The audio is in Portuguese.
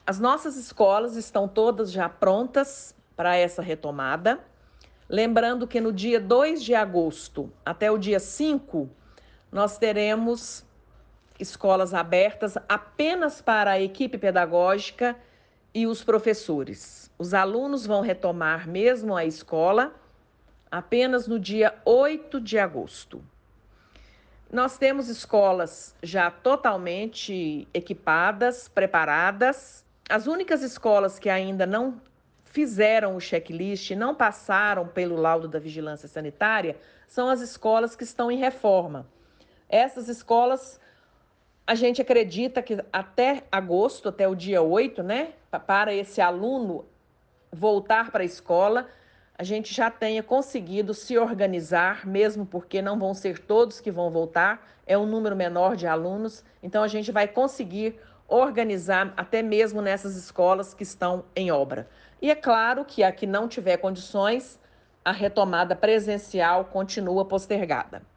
As nossas escolas estão todas já prontas para essa retomada. Lembrando que no dia 2 de agosto até o dia 5, nós teremos escolas abertas apenas para a equipe pedagógica e os professores. Os alunos vão retomar mesmo a escola apenas no dia 8 de agosto. Nós temos escolas já totalmente equipadas, preparadas. As únicas escolas que ainda não fizeram o checklist, não passaram pelo laudo da vigilância sanitária, são as escolas que estão em reforma. Essas escolas, a gente acredita que até agosto, até o dia 8, né, para esse aluno voltar para a escola, a gente já tenha conseguido se organizar, mesmo porque não vão ser todos que vão voltar, é um número menor de alunos, então a gente vai conseguir organizar até mesmo nessas escolas que estão em obra. E é claro que a que não tiver condições, a retomada presencial continua postergada.